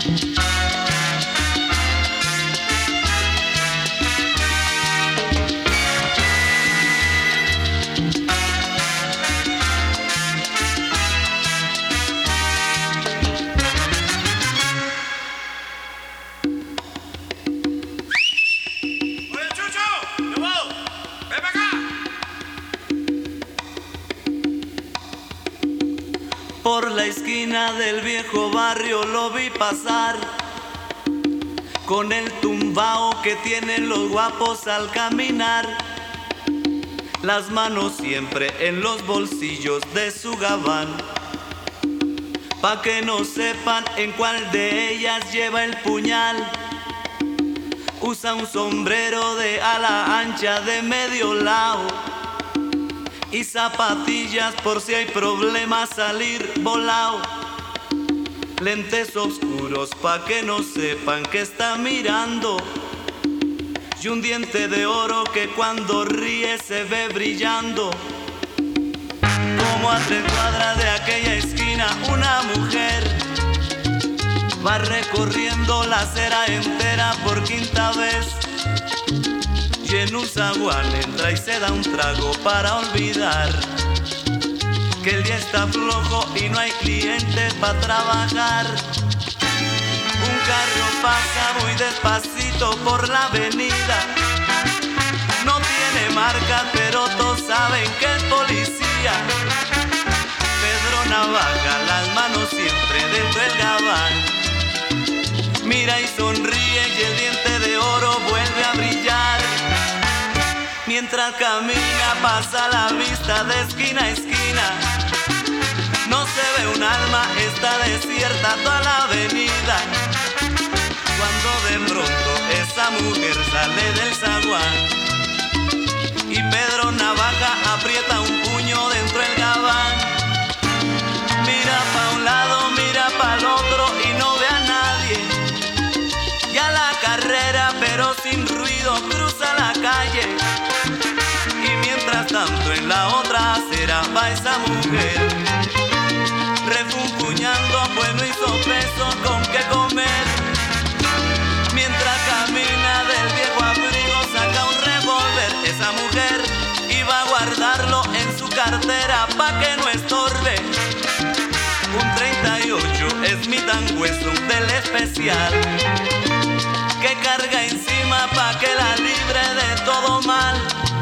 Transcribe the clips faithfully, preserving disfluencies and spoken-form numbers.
Por la esquina del viejo barrio lo vi pasar, con el tumbao que tienen los guapos al caminar, las manos siempre en los bolsillos de su gabán, pa' que no sepan en cuál de ellas lleva el puñal. Usa un sombrero de ala ancha de medio lado y zapatillas por si hay problemas salir volado. Lentes oscuros pa' que no sepan que está mirando, y un diente de oro que cuando ríe se ve brillando. Como a tres cuadras de aquella esquina una mujer va recorriendo la acera entera por quinta vez, y en un zaguán entra y se da un trago para olvidar que el día está flojo y no hay clientes para trabajar. Un carro pasa muy despacito por la avenida, no tiene marca pero todos saben que es policía. Pedro Navaja, las manos siempre dentro del gabán, mira y sonríe y el diente de oro vuelve a brillar. Mientras camina pasa la vista de esquina a esquina, no se ve un alma, está desierta toda la avenida. Cuando de pronto esa mujer sale del zaguán y Pedro Navaja aprieta un puño dentro del gabán, mira pa' un lado, mira pa' el otro y no ve a nadie, y a la carrera pero sin ruido cruza la calle. Mientras tanto en la otra acera va esa mujer refunfuñando, pues no hizo peso con qué comer. Mientras camina del viejo abrigo saca un revólver, esa mujer iba a guardarlo en su cartera pa' que no estorbe. Un treinta y ocho Smith and Wesson del especial que carga encima pa' que la libre de todo mal.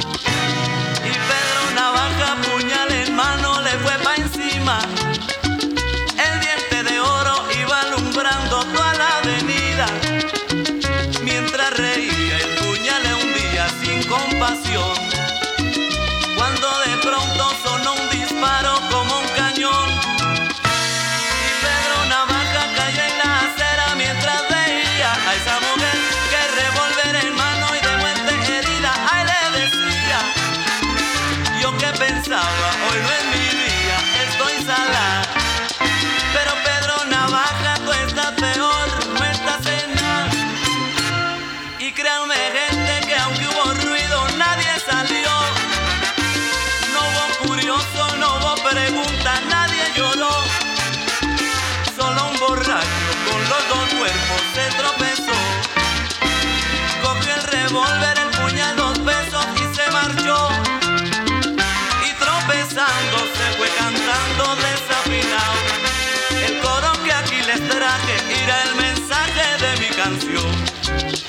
Navaja, puñal en mano, le fue pa' encima. El diente de oro iba alumbrando toda la avenida. Mientras reía, el puñal le hundía sin compasión. Cuando de pronto sonó un disparo como un cañón, y Pedro Navaja cayó en la acera mientras veía a esa mujer que revólver en mano y de muerte herida, ay, le decía: yo que pensaba, hoy no es mi día, estoy salada. Pero Pedro Navaja, tú estás peor, no estás en nada. Y créanme gente que aunque hubo ruido nadie salió. No hubo curioso, no hubo pregunta, nadie lloró. Solo un borracho con los dos cuerpos se tropezó, cogió el revólver, el puñal, dos pesos y se marchó. Se fue cantando desafinado el coro que aquí les traje, era el mensaje de mi canción.